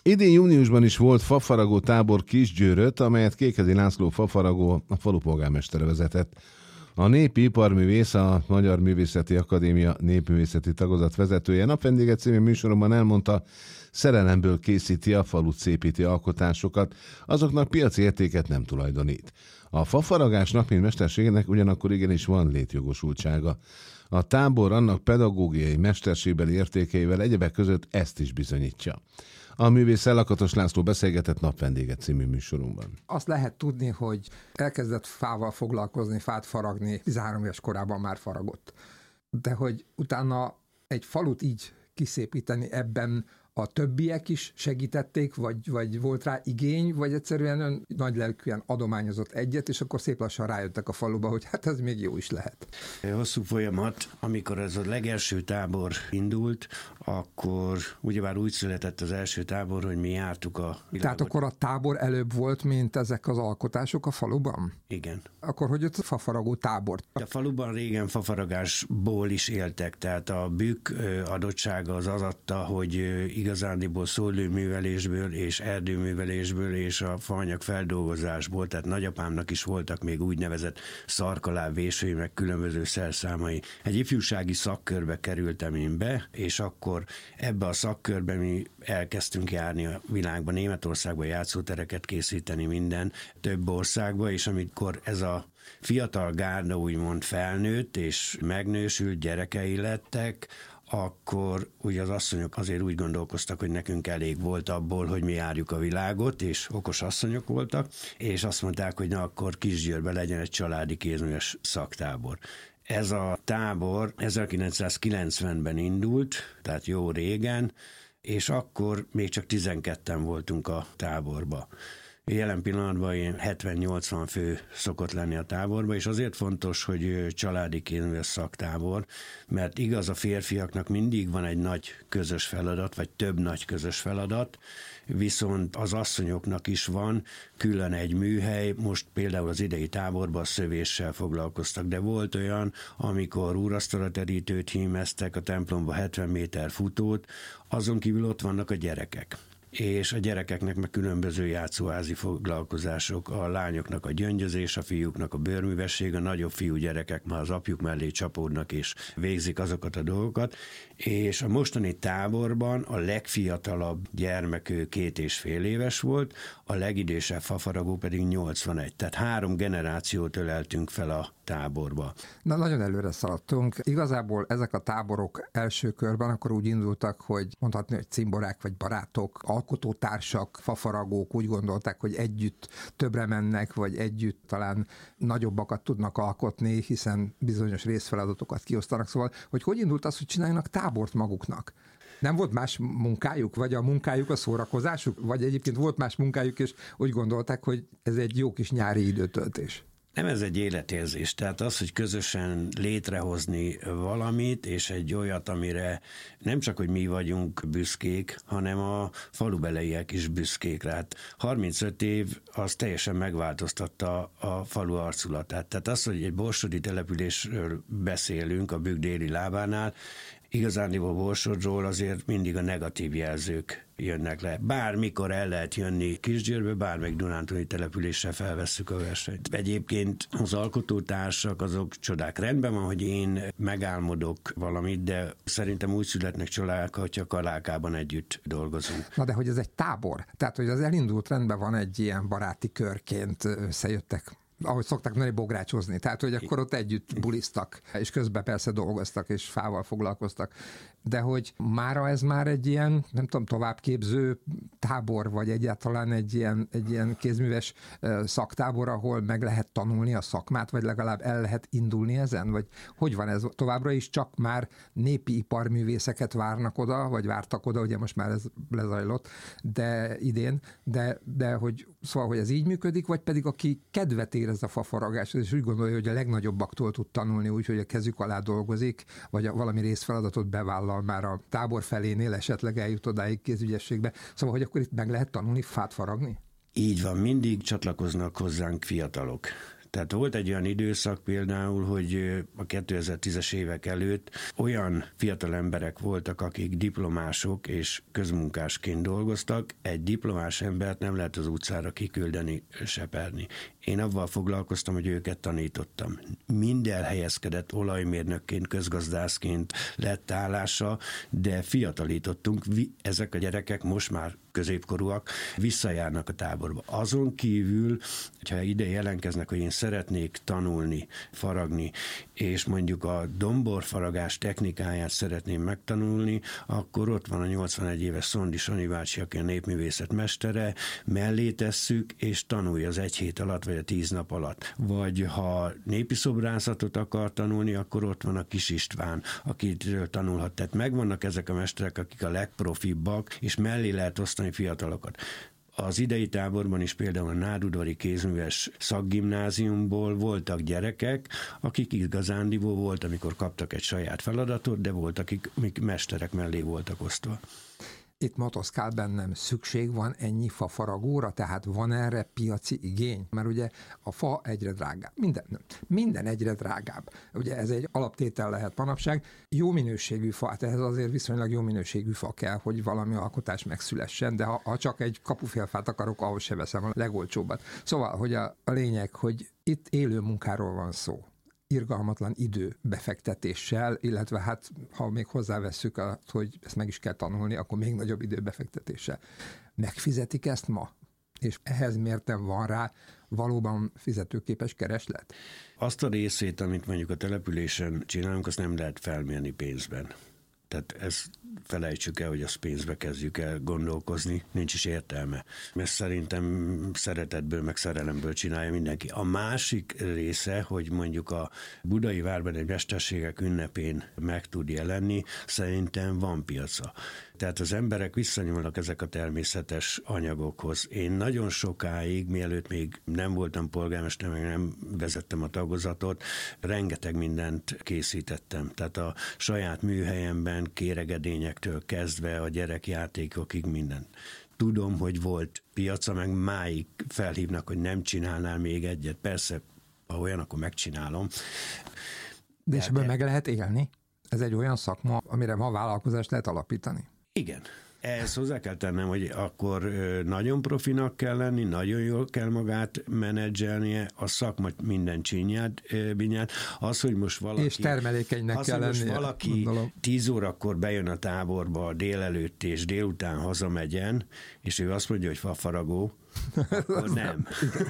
Idén júniusban is volt fafaragó tábor Kisgyőrött, amelyet Kékezi László fafaragó, a falu polgármestere vezetett. A népi iparművész, a Magyar Művészeti Akadémia népművészeti tagozat vezetője Napvendége című műsoromban elmondta, szerelemből készíti a falut szépíti alkotásokat, azoknak piaci értéket nem tulajdonít. A fafaragásnak, mint mesterségnek ugyanakkor igenis van létjogosultsága. A tábor annak pedagógiai, mesterségbeli értékeivel egyebek között ezt is bizonyítja. A művésszel Lakatos László beszélgetett Napvendége című műsorunkban. Azt lehet tudni, hogy elkezdett fával foglalkozni, fát faragni, 13 éves korában már faragott. De hogy utána egy falut így kiszépíteni, ebben a többiek is segítették, vagy volt rá igény, vagy egyszerűen ön nagylelkűen adományozott egyet, és akkor szép lassan rájöttek a faluba, hogy hát ez még jó is lehet. Hosszú folyamat, amikor ez a legelső tábor indult, akkor ugyebár úgy született az első tábor, hogy mi jártuk a világot. Tehát akkor a tábor előbb volt, mint ezek az alkotások a faluban? Igen. Akkor hogy ott fafaragó tábor? A faluban régen fafaragásból is éltek, tehát a bükk adottsága az adta, hogy igazándiból szőlőművelésből és erdőművelésből és a faanyag feldolgozásból, tehát nagyapámnak is voltak még úgynevezett szarkalábvésői, meg különböző szerszámai. Egy ifjúsági szakkörbe kerültem én be, és akkor ebbe a szakkörbe mi elkezdtünk járni a világban, Németországban játszótereket készíteni minden, több országba, és amikor ez a fiatal gárda úgymond felnőtt és megnősült, gyerekei lettek, akkor ugye az asszonyok azért úgy gondolkoztak, hogy nekünk elég volt abból, hogy mi járjuk a világot, és okos asszonyok voltak, és azt mondták, hogy na akkor Kisgyőrben legyen egy családi kézműves szaktábor. Ez a tábor 1990-ben indult, tehát jó régen, és akkor még csak 12-en voltunk a táborba. Jelen pillanatban ilyen 70-80 fő szokott lenni a táborban, és azért fontos, hogy családi kézműves szaktábor, mert igaz, a férfiaknak mindig van egy nagy közös feladat, vagy több nagy közös feladat, viszont az asszonyoknak is van külön egy műhely, most például az idei táborban a szövéssel foglalkoztak, de volt olyan, amikor úrasztalaterítőt hímeztek, a templomba 70 méter futót, azon kívül ott vannak a gyerekek. És a gyerekeknek meg különböző játszóházi foglalkozások, a lányoknak a gyöngyözés, a fiúknak a bőrművesség, a nagyobb fiú gyerekek már az apjuk mellé csapódnak és végzik azokat a dolgokat, és a mostani táborban a legfiatalabb gyermek ő 2,5 éves volt, a legidősebb fafaragó pedig 81, tehát 3 generációt öleltünk fel a táborba. Na, nagyon előre szaladtunk. Igazából ezek a táborok első körben akkor úgy indultak, hogy mondhatni, hogy cimborák vagy barátok, alkotótársak, fafaragók úgy gondolták, hogy együtt többre mennek, vagy együtt talán nagyobbakat tudnak alkotni, hiszen bizonyos részfeladatokat kiosztanak. Szóval, hogy indult az, hogy csináljanak tábort maguknak? Nem volt más munkájuk, vagy a munkájuk a szórakozásuk, vagy egyébként volt más munkájuk, és úgy gondolták, hogy ez egy jó kis nyári időtöltés? Nem, ez egy életérzés, tehát az, hogy közösen létrehozni valamit, és egy olyat, amire nem csak, hogy mi vagyunk büszkék, hanem a falubeliek is büszkék rá. 35 év az teljesen megváltoztatta a falu arculatát. Tehát az, hogy egy borsodi településről beszélünk a Bükk déli lábánál, igazándiból Borsodról azért mindig a negatív jelzők jönnek le. Bármikor el lehet jönni Kisgyőrbe, bármelyik dunántúli településsel felvesszük a versenyt. Egyébként az alkotótársak azok csodák. Rendben van, hogy én megálmodok valamit, de szerintem úgy születnek csodák, hogyha Kalákában együtt dolgozunk. Na de hogy ez egy tábor? Tehát, hogy az elindult rendben van egy ilyen baráti körként összejöttek, ahogy szokták mondani, bográcsozni. Tehát, hogy akkor ott együtt buliztak, és közben persze dolgoztak, és fával foglalkoztak. De hogy mára ez már egy ilyen, nem tudom, továbbképző tábor, vagy egyáltalán egy ilyen kézműves szaktábor, ahol meg lehet tanulni a szakmát, vagy legalább el lehet indulni ezen? Vagy hogy van ez? Továbbra is csak már népi iparművészeket várnak oda, vagy vártak oda, ugye most már ez lezajlott, de idén, de hogy szóval, hogy ez így működik, vagy pedig aki kedvet érez a fafaragáshoz, és úgy gondolja, hogy a legnagyobbaktól tud tanulni úgy, hogy a kezük alá dolgozik, vagy valami részfeladatot bevállal már a tábor felénél, esetleg eljut odáig kézügyességbe. Szóval, hogy akkor itt meg lehet tanulni fát faragni? Így van, mindig csatlakoznak hozzánk fiatalok. Tehát volt egy olyan időszak például, hogy a 2010-es évek előtt olyan fiatal emberek voltak, akik diplomások és közmunkásként dolgoztak. Egy diplomás embert nem lehet az utcára kiküldeni, seperni. Én avval foglalkoztam, hogy őket tanítottam. Mind elhelyezkedett olajmérnökként, közgazdászként lett állása, de fiatalítottunk. Ezek a gyerekek most már középkorúak, visszajárnak a táborba. Azon kívül, hogyha ide jelentkeznek, hogy én szeretnék tanulni, faragni, és mondjuk a domborfaragás technikáját szeretném megtanulni, akkor ott van a 81 éves Szondi Sanyi bácsi, aki a népművészet mestere, mellé tesszük, és tanulja az 1 hét alatt, vagy a 10 nap alatt. Vagy ha népi szobrászatot akar tanulni, akkor ott van a Kis István, akitől tanulhat. Tehát megvannak ezek a mesterek, akik a legprofibbak, és mellé lehet osztani fiatalokat. Az idei táborban is például a Nádudvari Kézműves Szakgimnáziumból voltak gyerekek, akik igazándiból volt, amikor kaptak egy saját feladatot, de voltak, akik mesterek mellé voltak osztva. Itt motoszkál bennem, szükség van ennyi fafaragóra, tehát van erre piaci igény? Mert ugye a fa egyre drágább. Minden egyre drágább. Ugye ez egy alaptétel lehet manapság. Jó minőségű fa, hát ehhez azért viszonylag jó minőségű fa kell, hogy valami alkotás megszülessen, de ha csak egy kapufélfát akarok, ahhoz se veszem a legolcsóbbat. Szóval, hogy a lényeg, hogy itt élő munkáról van szó. Irgalmatlan idő befektetéssel, illetve hát, ha még hozzávesszük, hogy ezt meg is kell tanulni, akkor még nagyobb időbefektetéssel. Megfizetik ezt ma? És ehhez miért nem van rá valóban fizetőképes kereslet? Azt a részét, amit mondjuk a településen csinálunk, azt nem lehet felmérni pénzben. Tehát ezt felejtsük el, hogy azt pénzbe kezdjük el gondolkozni, nincs is értelme. Mert szerintem szeretetből, meg szerelemből csinálja mindenki. A másik része, hogy mondjuk a Budai Várban egy mesterségek ünnepén meg tud jelenni, szerintem van piaca. Tehát az emberek visszanyúlnak ezek a természetes anyagokhoz. Én nagyon sokáig, mielőtt még nem voltam polgármester, meg nem vezettem a tagozatot, rengeteg mindent készítettem. Tehát a saját műhelyemben kéregedényektől kezdve a gyerekjátékokig minden. Tudom, hogy volt piaca, meg máig felhívnak, hogy nem csinálnál még egyet. Persze, ha olyan, akkor megcsinálom. De és ebből meg lehet élni? Ez egy olyan szakma, amire ma vállalkozást lehet alapítani? Igen. Ehhez hozzá kell tennem, hogy akkor nagyon profinak kell lenni, nagyon jól kell magát menedzselnie, a szakma minden csinyát, binyát. Az, hogy most valaki... És termelékenynek kell lennie. Most valaki gondolom. 10 órakor bejön a táborba délelőtt és délután hazamegyen, és ő azt mondja, hogy fafaragó, akkor nem.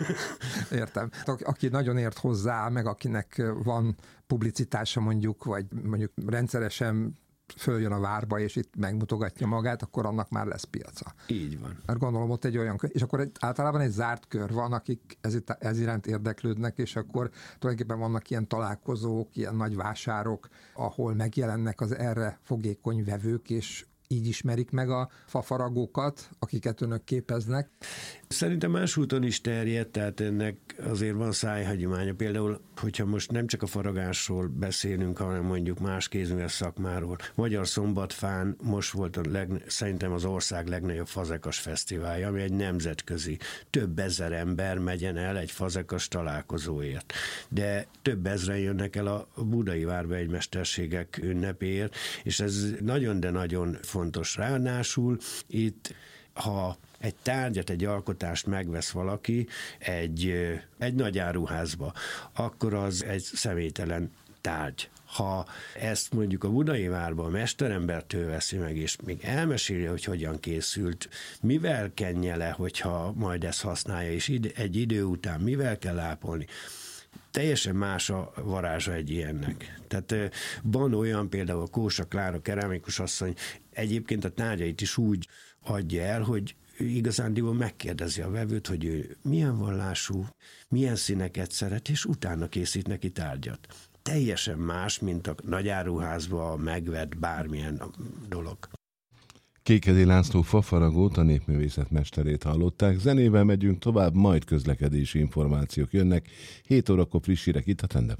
Értem. Aki nagyon ért hozzá, meg akinek van publicitása mondjuk, vagy mondjuk rendszeresen följön a várba, és itt megmutogatja magát, akkor annak már lesz piaca. Így van. Mert gondolom ott egy olyan, és akkor általában egy zárt kör van, akik ez iránt érdeklődnek, és akkor tulajdonképpen vannak ilyen találkozók, ilyen nagy vásárok, ahol megjelennek az erre fogékony vevők, és így ismerik meg a fafaragókat, akiket önök képeznek. Szerintem más úton is terjed, tehát ennek azért van szájhagyománya. Például, hogyha most nem csak a faragásról beszélünk, hanem mondjuk más kézműves szakmáról. Magyarszombatfán most volt szerintem az ország legnagyobb fazekas fesztiválja, ami egy nemzetközi. Több ezer ember megyen el egy fazekas találkozóért. De több ezren jönnek el a Budai Várba egy mesterségek ünnepéért, és ez nagyon, de nagyon fontos. Ráadásul itt, ha egy tárgyat, egy alkotást megvesz valaki egy nagy áruházba, akkor az egy személytelen tárgy. Ha ezt mondjuk a Budai Várba a mesterembertől veszi meg, és még elmeséli, hogy hogyan készült, mivel kenje le, hogyha majd ezt használja, és egy idő után mivel kell ápolni, teljesen más a varázsa egy ilyennek. Tehát van olyan, például a Kósa Klára keramikus asszony egyébként a tárgyait is úgy adja el, hogy igazándiból megkérdezi a vevőt, hogy ő milyen vallású, milyen színeket szeret, és utána készít neki tárgyat. Teljesen más, mint a nagyáruházba megvett bármilyen dolog. Kékedi László fafaragót, a népművészet mesterét hallották. Zenével megyünk tovább, majd közlekedési információk jönnek. 7 órakor friss hírek itt a Trend